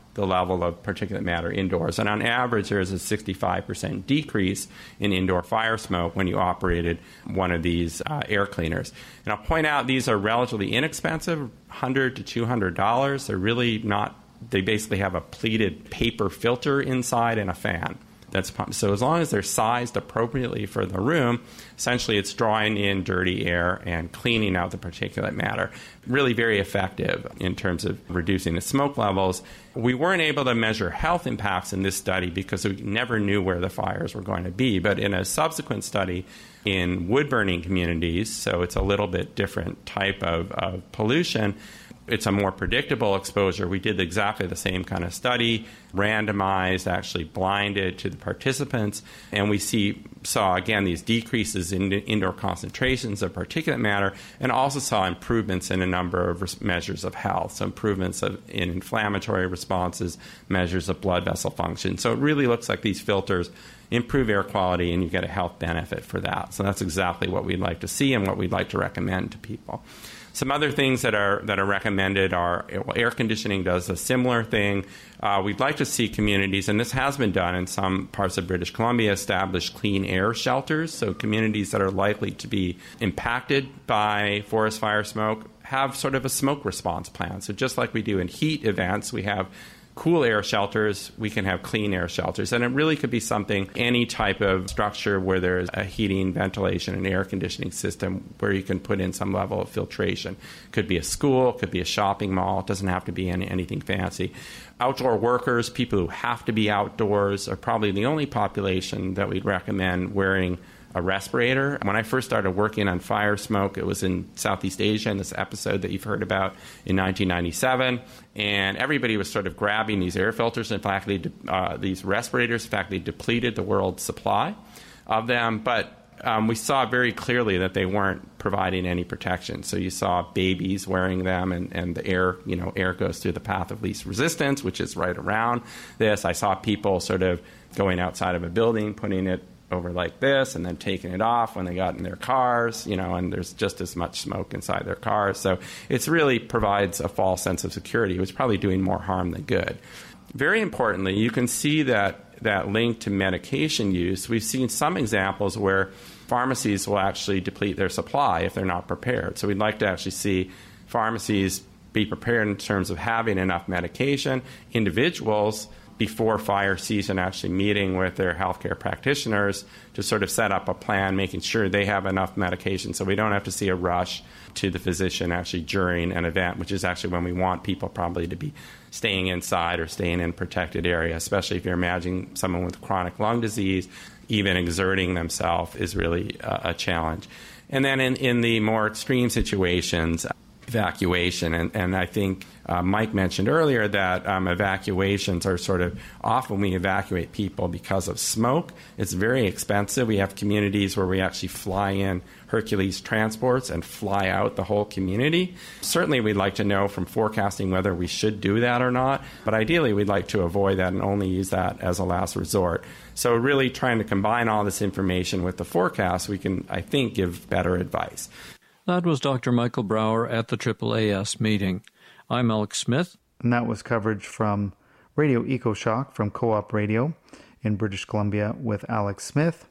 the level of particulate matter indoors. And on average, there is a sixty-five percent decrease in indoor fire smoke when you operated one of these uh, air cleaners. And I'll point out these are relatively inexpensive, one hundred to two hundred dollars. They're really not, they basically have a pleated paper filter inside and a fan. That's so as long as they're sized appropriately for the room, essentially it's drawing in dirty air and cleaning out the particulate matter. Really very effective in terms of reducing the smoke levels. We weren't able to measure health impacts in this study because we never knew where the fires were going to be. But in a subsequent study in wood-burning communities, so it's a little bit different type of, of pollution, it's a more predictable exposure. We did exactly the same kind of study, randomized, actually blinded to the participants, and we see saw, again, these decreases in indoor concentrations of particulate matter, and also saw improvements in a number of res- measures of health, so improvements of, in inflammatory responses, measures of blood vessel function. So it really looks like these filters improve air quality, and you get a health benefit for that. So that's exactly what we'd like to see and what we'd like to recommend to people. Some other things that are that are recommended are, well, air conditioning does a similar thing. Uh, we'd like to see communities, and this has been done in some parts of British Columbia, establish clean air shelters. So communities that are likely to be impacted by forest fire smoke have sort of a smoke response plan. So just like we do in heat events, we have cool air shelters, we can have clean air shelters. And it really could be something, any type of structure where there's a heating, ventilation, and air conditioning system where you can put in some level of filtration. Could be a school, could be a shopping mall. It doesn't have to be any, anything fancy. Outdoor workers, people who have to be outdoors, are probably the only population that we'd recommend wearing a respirator. When I first started working on fire smoke, it was in Southeast Asia, in this episode that you've heard about in nineteen ninety-seven, and everybody was sort of grabbing these air filters. In fact, they de- uh, these respirators, in fact, they depleted the world's supply of them, but um, we saw very clearly that they weren't providing any protection. So you saw babies wearing them, and, and the air, you know, air goes through the path of least resistance, which is right around this. I saw people sort of going outside of a building, putting it over like this, and then taking it off when they got in their cars, you know, and there's just as much smoke inside their cars. So it really provides a false sense of security, which is probably doing more harm than good. Very importantly, you can see that that link to medication use. We've seen some examples where pharmacies will actually deplete their supply if they're not prepared. So we'd like to actually see pharmacies be prepared in terms of having enough medication. Individuals, before fire season, actually meeting with their healthcare practitioners to sort of set up a plan, making sure they have enough medication so we don't have to see a rush to the physician actually during an event, which is actually when we want people probably to be staying inside or staying in protected area, especially if you're imagining someone with chronic lung disease. Even exerting themselves is really a, a challenge. And then in, in the more extreme situations, evacuation. And, and I think uh, Mike mentioned earlier that um, evacuations are sort of often we evacuate people because of smoke. It's very expensive. We have communities where we actually fly in Hercules transports and fly out the whole community. Certainly we'd like to know from forecasting whether we should do that or not, but ideally we'd like to avoid that and only use that as a last resort. So really trying to combine all this information with the forecast, we can, I think, give better advice. That was Doctor Michael Brower at the triple A S meeting. I'm Alex Smith. And that was coverage from Radio EcoShock from Co-op Radio in British Columbia with Alex Smith.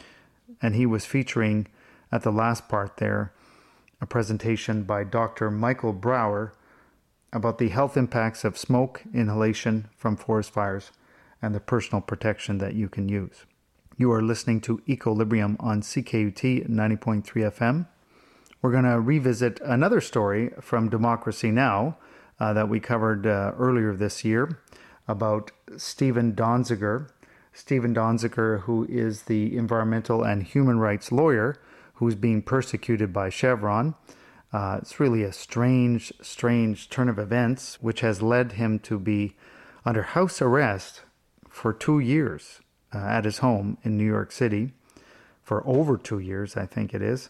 And he was featuring, at the last part there, a presentation by Doctor Michael Brower about the health impacts of smoke inhalation from forest fires and the personal protection that you can use. You are listening to Equilibrium on C K U T ninety point three F M. We're going to revisit another story from Democracy Now! Uh, that we covered uh, earlier this year about Stephen Donziger. Stephen Donziger, who is the environmental and human rights lawyer who's being persecuted by Chevron. Uh, it's really a strange, strange turn of events, which has led him to be under house arrest for two years uh, at his home in New York City, for over two years, I think it is.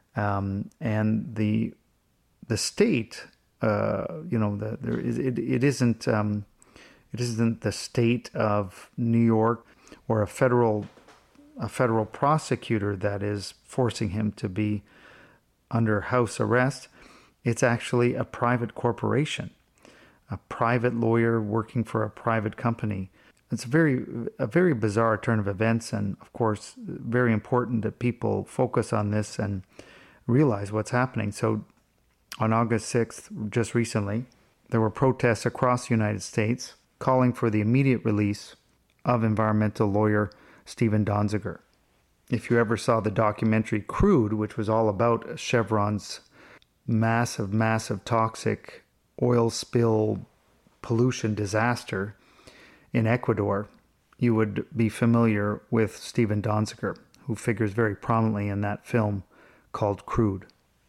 Um, and the the state, uh, you know, the, there is it, it isn't um, it isn't the state of New York or a federal a federal prosecutor that is forcing him to be under house arrest. It's actually a private corporation. a private lawyer working for a private company. It's a very, a very bizarre turn of events, and of course, very important that people focus on this and realize what's happening. So on August sixth, just recently, there were protests across the United States calling for the immediate release of environmental lawyer Steven Donziger. If you ever saw the documentary Crude, which was all about Chevron's massive, massive toxic oil spill pollution disaster in Ecuador, you would be familiar with Steven Donziger, who figures very prominently in that film called Crude.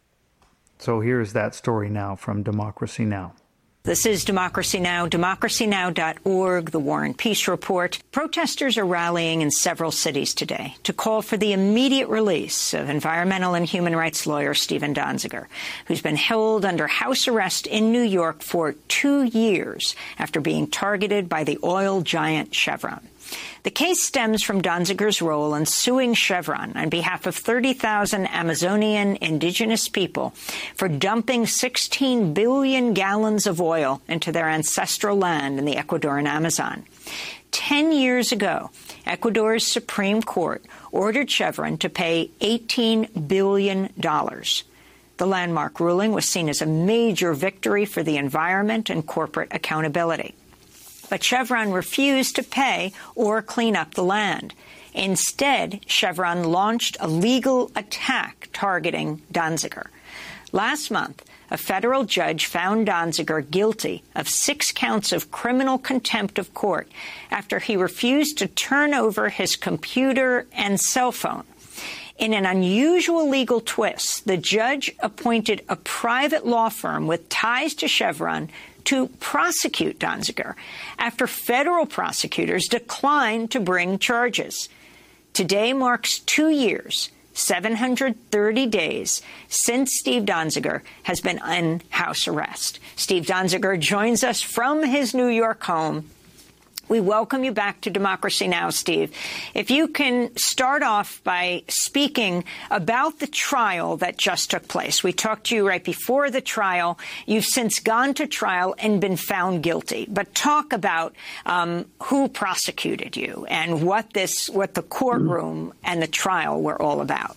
So here's that story now from Democracy Now! This is Democracy Now!, democracy now dot org, the War and Peace Report. Protesters are rallying in several cities today to call for the immediate release of environmental and human rights lawyer Steven Donziger, who's been held under house arrest in New York for two years after being targeted by the oil giant Chevron. The case stems from Donziger's role in suing Chevron on behalf of thirty thousand Amazonian indigenous people for dumping sixteen billion gallons of oil into their ancestral land in the Ecuadorian Amazon. Ten years ago, Ecuador's Supreme Court ordered Chevron to pay eighteen billion dollars. The landmark ruling was seen as a major victory for the environment and corporate accountability. But Chevron refused to pay or clean up the land. Instead, Chevron launched a legal attack targeting Donziger. Last month, a federal judge found Donziger guilty of six counts of criminal contempt of court after he refused to turn over his computer and cell phone. In an unusual legal twist, the judge appointed a private law firm with ties to Chevron to prosecute Donziger after federal prosecutors declined to bring charges. Today marks two years, seven hundred thirty days, since Steve Donziger has been in house arrest. Steve Donziger joins us from his New York home. We welcome you back to Democracy Now!, Steve. If you can start off by speaking about the trial that just took place. We talked to you right before the trial. You've since gone to trial and been found guilty. But talk about um, who prosecuted you and what this, what the courtroom and the trial were all about.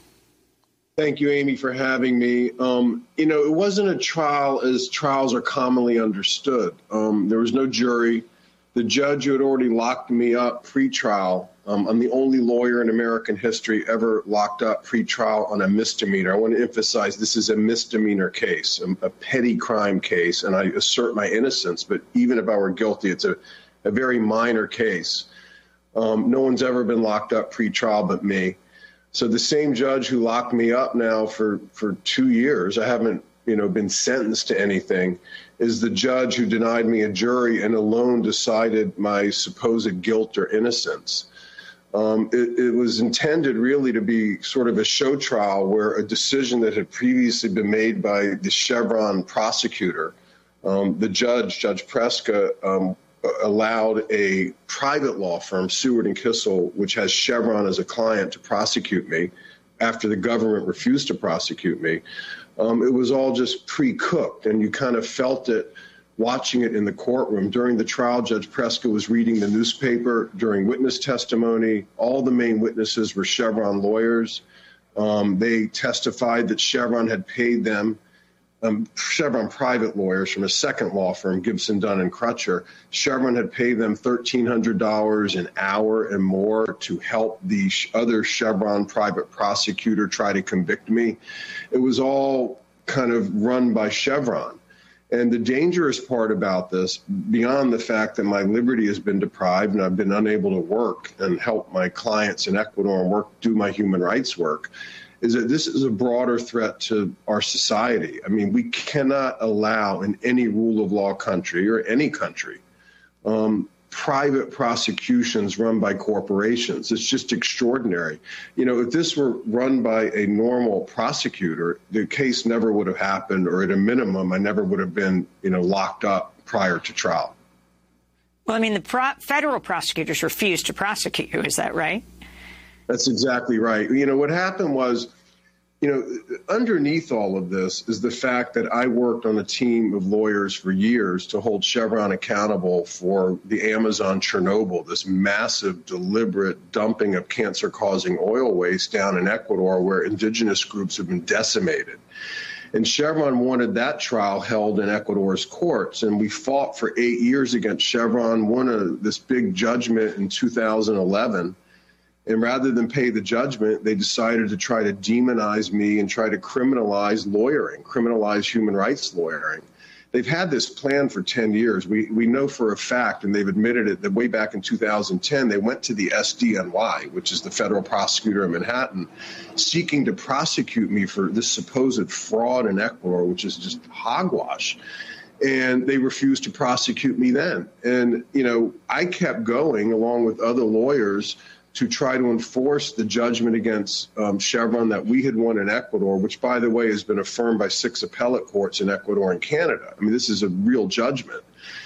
Thank you, Amy, for having me. Um, you know, it wasn't a trial as trials are commonly understood. Um, there was no jury. The judge who had already locked me up pre-trial, um, I'm the only lawyer in American history ever locked up pre-trial on a misdemeanor. I want to emphasize this is a misdemeanor case, a, a petty crime case, and I assert my innocence. But even if I were guilty, it's a, a very minor case. Um, no one's ever been locked up pre-trial but me. So the same judge who locked me up now for, for two years, I haven't you know, been sentenced to anything, is the judge who denied me a jury and alone decided my supposed guilt or innocence. Um, it, it was intended really to be sort of a show trial where a decision that had previously been made by the Chevron prosecutor, um, the judge, Judge Preska, um, allowed a private law firm, Seward and Kissel, which has Chevron as a client, to prosecute me after the government refused to prosecute me. Um, it was all just pre-cooked, and you kind of felt it watching it in the courtroom. During the trial, Judge Preska was reading the newspaper during witness testimony. All the main witnesses were Chevron lawyers. Um, they testified that Chevron had paid them, um, Chevron private lawyers from a second law firm, Gibson, Dunn and Crutcher. Chevron had paid them thirteen hundred dollars an hour and more to help the other Chevron private prosecutor try to convict me. It was all kind of run by Chevron. And the dangerous part about this, beyond the fact that my liberty has been deprived and I've been unable to work and help my clients in Ecuador and work, do my human rights work, is that this is a broader threat to our society. I mean, we cannot allow in any rule of law country or any country um, private prosecutions run by corporations. It's just extraordinary. You know, if this were run by a normal prosecutor, the case never would have happened, or at a minimum, I never would have been, you know, locked up prior to trial. Well, I mean, the pro- federal prosecutors refused to prosecute you. Is that right? That's exactly right. You know, what happened was you know, underneath all of this is the fact that I worked on a team of lawyers for years to hold Chevron accountable for the Amazon Chernobyl, this massive, deliberate dumping of cancer-causing oil waste down in Ecuador where indigenous groups have been decimated. And Chevron wanted that trial held in Ecuador's courts, and we fought for eight years against Chevron, won a, this big judgment in two thousand eleven. And rather than pay the judgment, they decided to try to demonize me and try to criminalize lawyering, criminalize human rights lawyering. They've had this plan for ten years. We we know for a fact, and they've admitted it, that way back in two thousand ten, they went to the S D N Y, which is the federal prosecutor in Manhattan, seeking to prosecute me for this supposed fraud in Ecuador, which is just hogwash. And they refused to prosecute me then. And, you know, I kept going along with other lawyers to try to enforce the judgment against um, Chevron that we had won in Ecuador, which, by the way, has been affirmed by six appellate courts in Ecuador and Canada. I mean, this is a real judgment.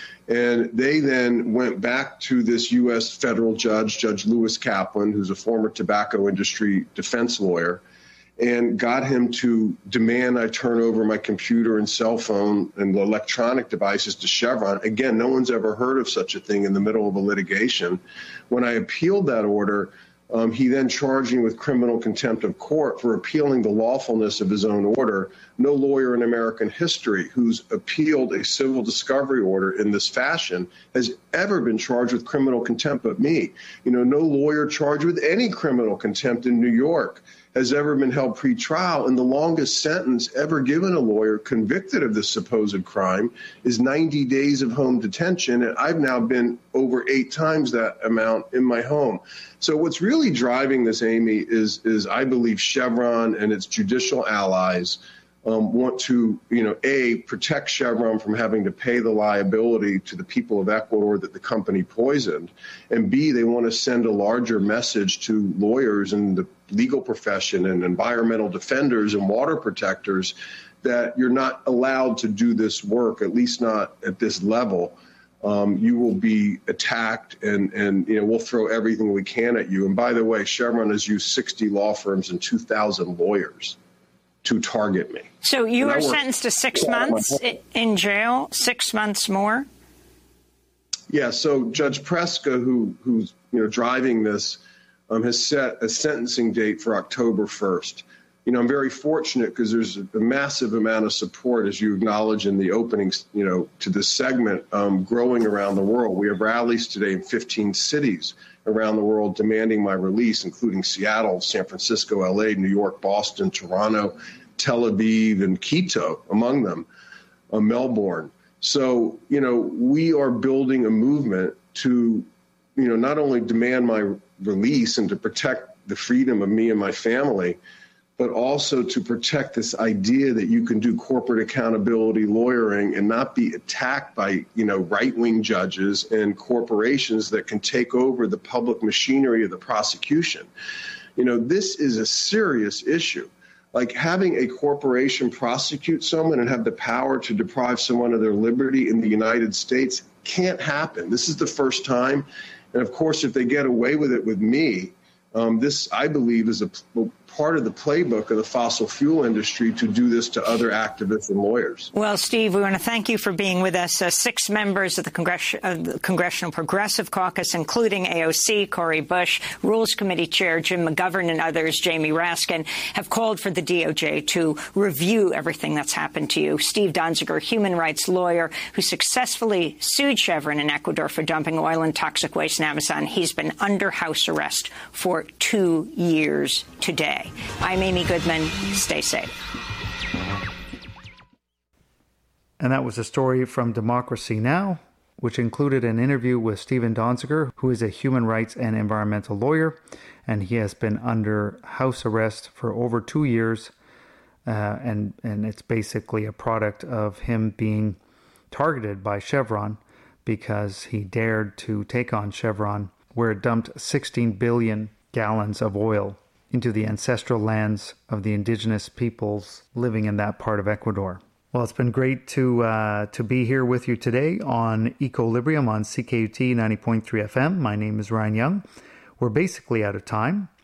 And they then went back to this U S federal judge, Judge Lewis Kaplan, who's a former tobacco industry defense lawyer, and got him to demand I turn over my computer and cell phone and the electronic devices to Chevron. Again, no one's ever heard of such a thing in the middle of a litigation. When I appealed that order, um, he then charged me with criminal contempt of court for appealing the lawfulness of his own order. No lawyer in American history who's appealed a civil discovery order in this fashion has ever been charged with criminal contempt but me. You know, no lawyer charged with any criminal contempt in New York has ever been held pre-trial, and the longest sentence ever given a lawyer convicted of this supposed crime is ninety days of home detention, and I've now been over eight times that amount in my home. So what's really driving this, Amy, is, is I believe Chevron and its judicial allies Um, want to, you know, A, protect Chevron from having to pay the liability to the people of Ecuador that the company poisoned, and B, they want to send a larger message to lawyers in the legal profession and environmental defenders and water protectors that you're not allowed to do this work, at least not at this level. Um, you will be attacked, and, and you know, we'll throw everything we can at you. And by the way, Chevron has used sixty law firms and two thousand lawyers to target me. So you were sentenced to six months in jail, six months more? Yeah, so Judge Preska, who who's you know driving this, um, has set a sentencing date for October first. You know, I'm very fortunate because there's a massive amount of support, as you acknowledge in the openings, you know, to this segment, um, growing around the world. We have rallies today in fifteen cities around the world demanding my release, including Seattle, San Francisco, L A, New York, Boston, Toronto, Tel Aviv, and Quito, among them, uh, Melbourne. So, you know, we are building a movement to, you know, not only demand my release and to protect the freedom of me and my family, but also to protect this idea that you can do corporate accountability lawyering and not be attacked by, you know, right-wing judges and corporations that can take over the public machinery of the prosecution. You know, this is a serious issue. Like having a corporation prosecute someone and have the power to deprive someone of their liberty in the United States can't happen. This is the first time. And of course, if they get away with it with me, um, this, I believe, is a part of the playbook of the fossil fuel industry to do this to other activists and lawyers. Well, Steve, we want to thank you for being with us. Uh, six members of the, Congress- of the Congressional Progressive Caucus, including A O C, Cori Bush, Rules Committee Chair Jim McGovern, and others, Jamie Raskin, have called for the D O J to review everything that's happened to you. Steve Donziger, human rights lawyer who successfully sued Chevron in Ecuador for dumping oil and toxic waste in Amazon. He's been under house arrest for two years today. I'm Amy Goodman. Stay safe. And that was a story from Democracy Now!, which included an interview with Steven Donziger, who is a human rights and environmental lawyer, and he has been under house arrest for over two years, uh, and, and it's basically a product of him being targeted by Chevron because he dared to take on Chevron, where it dumped sixteen billion gallons of oil into the ancestral lands of the indigenous peoples living in that part of Ecuador. Well, it's been great to uh, to be here with you today on Equilibrium on C K U T ninety point three F M. My name is Ryan Young. We're basically out of time.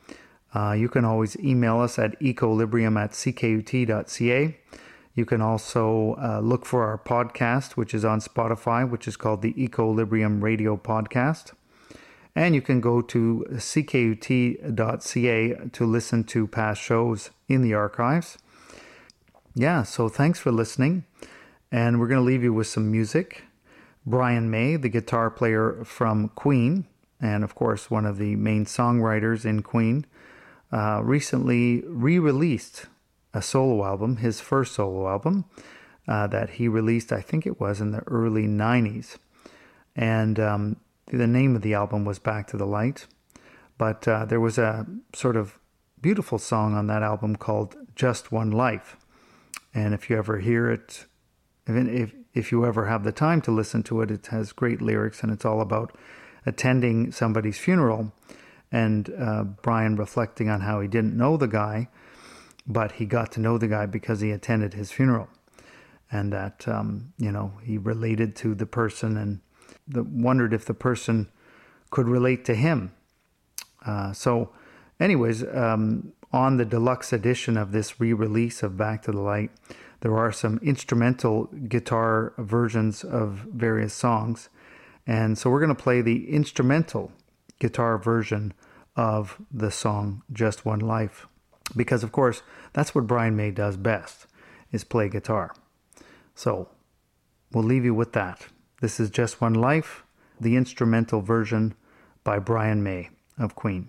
Uh, you can always email us at equilibrium at c k u t dot c a. You can also uh, look for our podcast, which is on Spotify, which is called the Equilibrium Radio Podcast. And you can go to c k u t dot c a to listen to past shows in the archives. Yeah, so thanks for listening. And we're going to leave you with some music. Brian May, the guitar player from Queen, and of course one of the main songwriters in Queen, uh, recently re-released a solo album, his first solo album, uh, that he released, I think it was in the early nineties. And um, the name of the album was Back to the Light. But uh, there was a sort of beautiful song on that album called Just One Life. And if you ever hear it, if, if, if you ever have the time to listen to it, it has great lyrics, and it's all about attending somebody's funeral. And uh, Brian reflecting on how he didn't know the guy, but he got to know the guy because he attended his funeral. And that, um, you know, he related to the person and the, wondered if the person could relate to him. Uh, so anyways, um, on the deluxe edition of this re-release of Back to the Light, there are some instrumental guitar versions of various songs. And so we're going to play the instrumental guitar version of the song Just One Life. Because, of course, that's what Brian May does best, is play guitar. So, we'll leave you with that. This is Just One Life, the instrumental version by Brian May of Queen.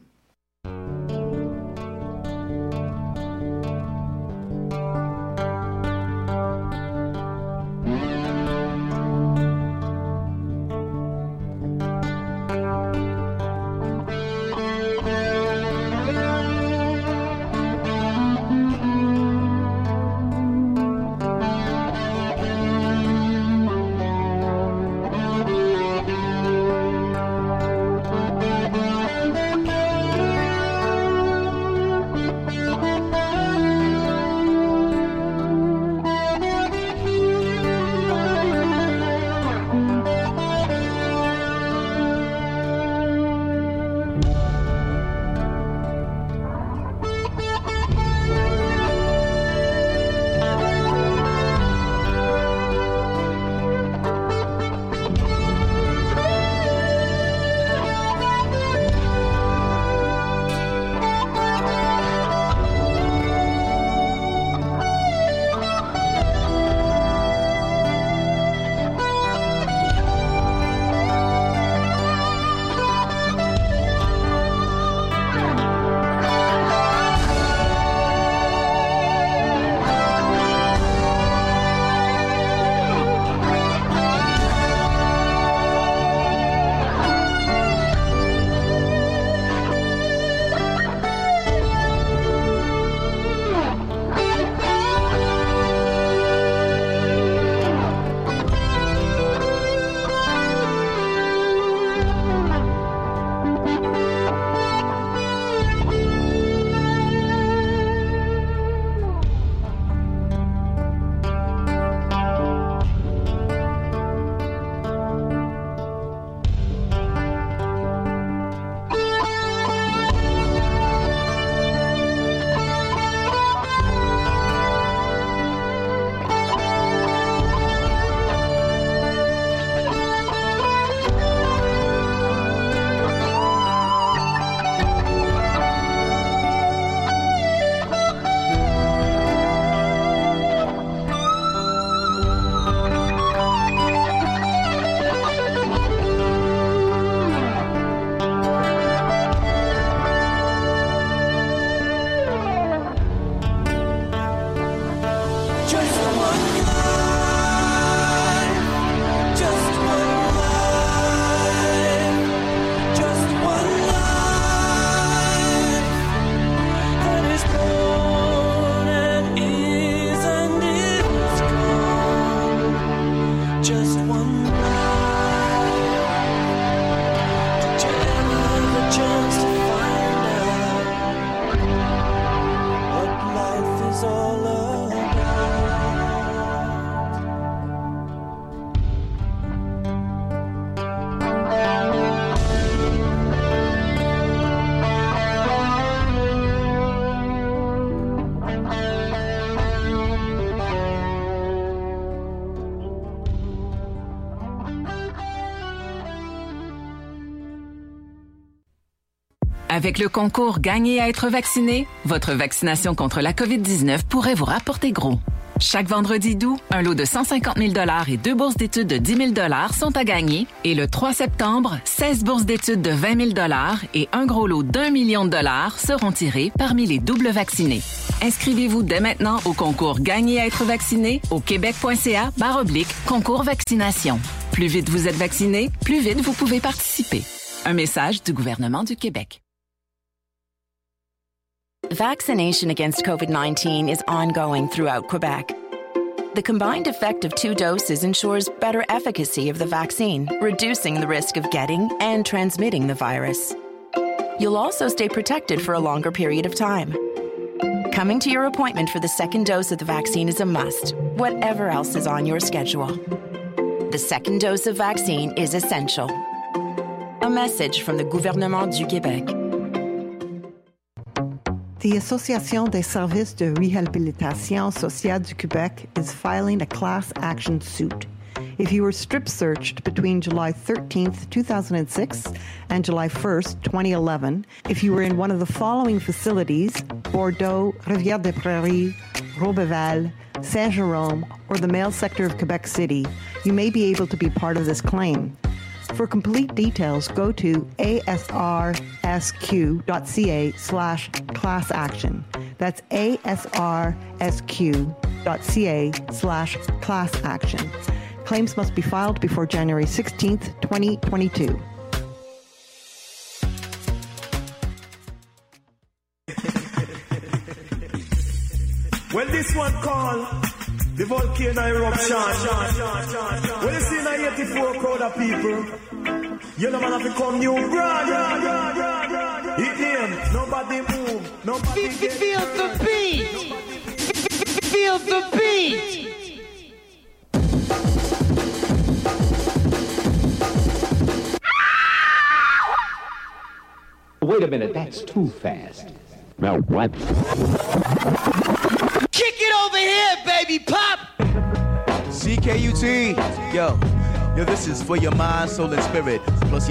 Avec le concours Gagner à être vacciné, votre vaccination contre la covid dix-neuf pourrait vous rapporter gros. Chaque vendredi d'août, un lot de cent cinquante mille dollars et deux bourses d'études de dix mille dollars sont à gagner. Et le trois septembre, seize bourses d'études de vingt mille dollars et un gros lot d'un million de dollars seront tirés parmi les doubles vaccinés. Inscrivez-vous dès maintenant au concours Gagner à être vacciné au québec.ca barre oblique concours vaccination. Plus vite vous êtes vacciné, plus vite vous pouvez participer. Un message du gouvernement du Québec. Vaccination against COVID nineteen is ongoing throughout Quebec. The combined effect of two doses ensures better efficacy of the vaccine, reducing the risk of getting and transmitting the virus. You'll also stay protected for a longer period of time. Coming to your appointment for the second dose of the vaccine is a must, whatever else is on your schedule. The second dose of vaccine is essential. A message from the Gouvernement du Québec. The Association des services de réhabilitation sociale du Québec is filing a class action suit. If you were strip searched between July thirteenth, two thousand six and July first, twenty eleven, if you were in one of the following facilities, Bordeaux, Rivière-des-Prairies, Roberval, Saint-Jérôme, or the male sector of Quebec City, you may be able to be part of this claim. For complete details, go to asrsq.ca slash class action. That's asrsq.ca slash class action. Claims must be filed before January sixteenth, twenty twenty-two. Well, this one called the volcano eruption. When you see an eighty-four crowd of people, you know man have to come new brand. Hit him, nobody move, nobody get feel the beat. Feel the beat. Wait a minute, that's too fast. Now what? Kick it over here, baby pop! C K U T, yo, yo, this is for your mind, soul, and spirit. Plus